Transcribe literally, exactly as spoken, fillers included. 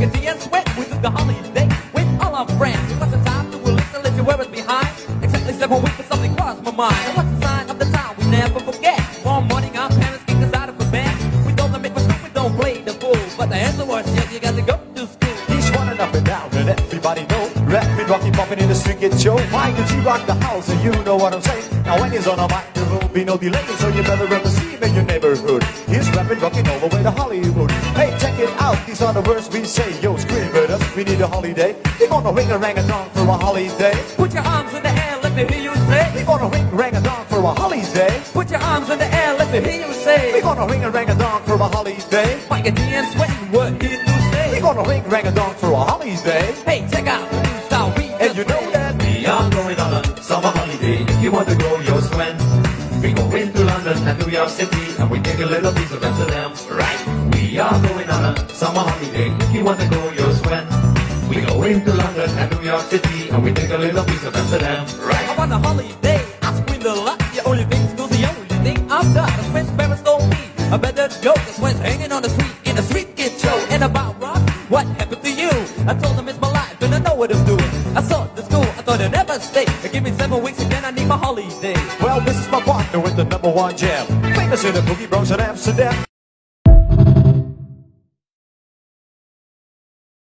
like a tea and sweat. We took the holiday with all our friends. It was the time to release and let you wear us behind. Exactly seven weeks, but something crossed my mind. And what's the sign of the time we never forget? One morning our parents kicked us out of the bed. We told them it was stupid, don't play the fool. But the answer was yes, you got to go to school. He's running up and down and everybody know. Rapping, rocking, popping in the street, get Joe. Why did you rock the house and you know what I'm saying? Now when he's on a mic, there will be no delay. So you better represent in your neighborhood. He's rapping, rocking all the way to Hollywood. Hey, check it out, these are the words we say. Yo, scream with us, we need a holiday. We're gonna ring a rang a dong for a holiday. Put your arms in the air, let me hear you say. We're gonna ring a rang a dong for a holiday. Put your arms in the air, let me hear you say. We're gonna ring a rang a dong for a holiday. Like a tea and sweating, what did you say? We're gonna ring rang a dong for a holiday. Hey, check out the new style we And you know that we are going on a summer holiday. If you want to go, you'll swim. We go into London and New York City, and we take a little piece of Amsterdam. Right? We are going on a summer holiday. If you want to go, you'll swim. We go into London and New York City, and we take a little piece of Amsterdam. Right? I want a holiday, I screamed a lot. The only thing school's the only thing I've got. That's when parents told me I better go. That's when hanging on the street in a street kid show. And about rock, what happened to you? I told them it's my life and I know what I'm doing. I saw the school, I thought I'd never stay. They give me seven weeks again, I need my holiday. well, this is my partner with the number one jam. Famous in the Boogie Bronx and Amsterdam.